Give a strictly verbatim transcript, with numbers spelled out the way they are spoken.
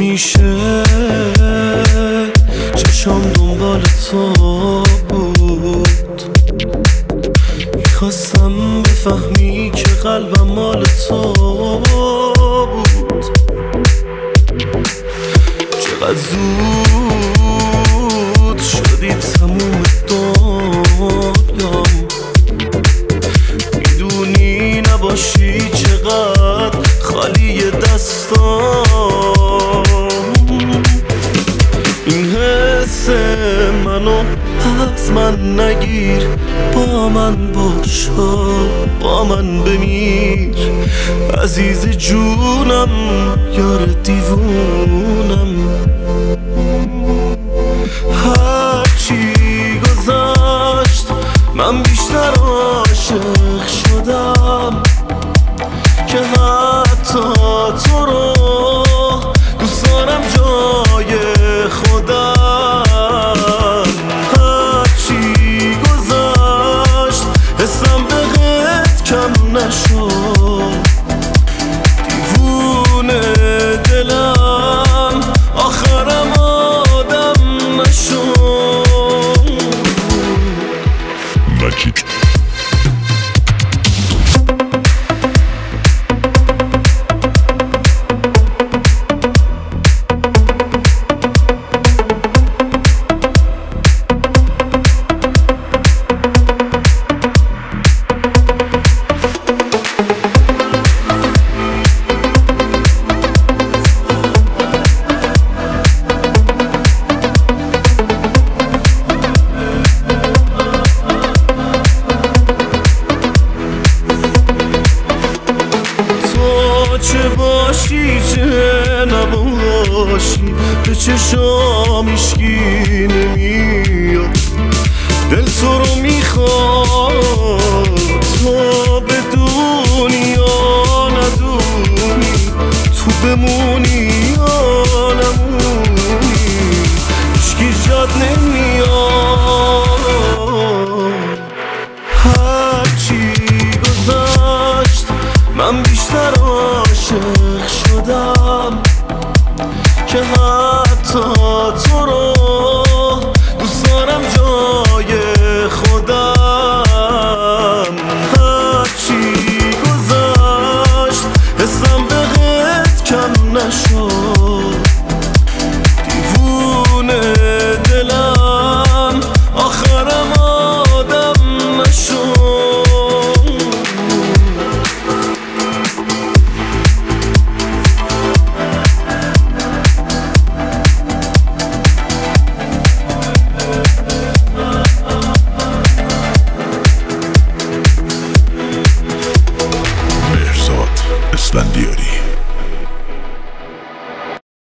همیشه چشم دنبال تو بود، میخواستم بفهمی که قلبم مال تو بود. چقدر زود شدی تموم دنیام، میدونی نباشی چقدر خالی دستام. این حس منو از من نگیر، با من باش، با من بمیر عزیز جونم، یار دیوونم. هرچی گذشت من بیشتر عاشق شدم، که حتی تو رو دوست دارم جای خودم. هرچی گذشت حسم بهت کم نشد، دیوونه دلم آخرم آدم نشد. مجید چه باشی چه نباشی، به چشام ایشکی نمیاد. دل تو رو میخواد، تو بدونی یا ندونی، تو بمونی یا نمونی، ایشکی جاد نمیاد. هرچی گذشت من بیشتر عاشق شدم، که حتی تو رو دوست دارم جای خودم. هرچی گذشت حسم بهت کم نشد، دیوونه دلم آخرم آدم نشد. مهرزاد اسفندیاری.